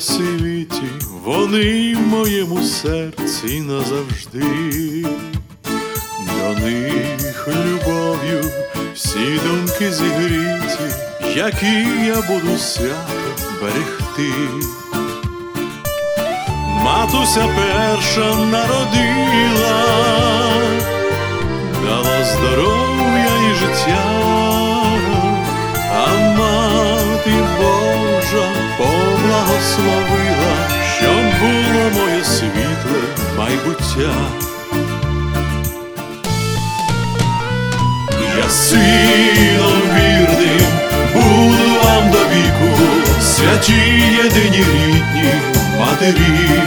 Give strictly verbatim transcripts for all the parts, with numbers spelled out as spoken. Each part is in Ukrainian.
світі, вони в моєму серці назавжди. До них любов'ю всі думки зігріті, які я буду свято берегти. Матуся перша народила, дала здоров'я і життя, а мати Божа поблагословила, щоб було моє світле майбуття. Я сином вірним буду вам до віку, святі єдині рідні матері.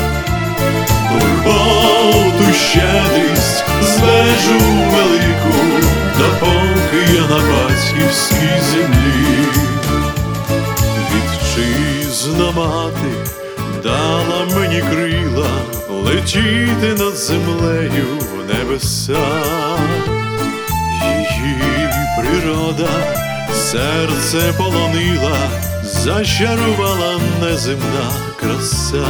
Турботу, щедрість звежу велику, допоки я на батьківській землі. Вітчизна мати дала мені крила летіти над землею в небеса. Її природа серце полонила, зачарувала неземна краса.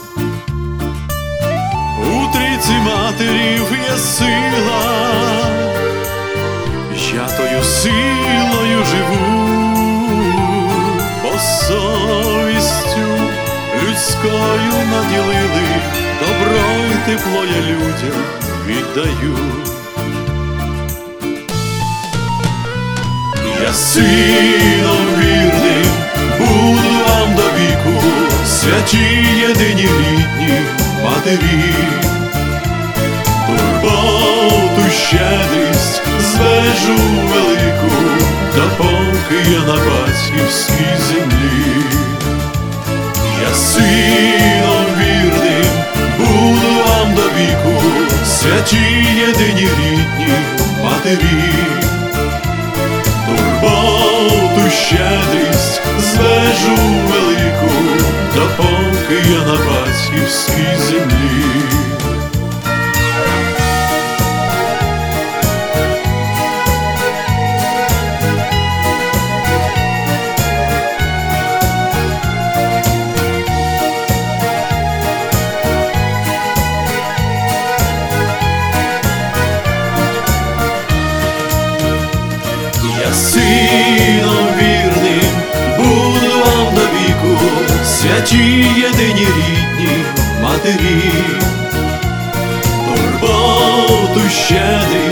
У трійці матерів є сила, я тою силою живу, бо совістю людською наділили, добро й тепло я людям віддаю. Я сином вірним буду вам до віку, святі єдині рідні матері. Турботу, щедрість звежу велику, допоки я на батьківській землі. Я сином вірним буду вам до віку, святі єдині рідні матері. Турботу, щедрість звежу велику, допоки я на батьківській землі. Я сином вірним буду вам до віку, святі єдині рідні матері. Турботу, щедрість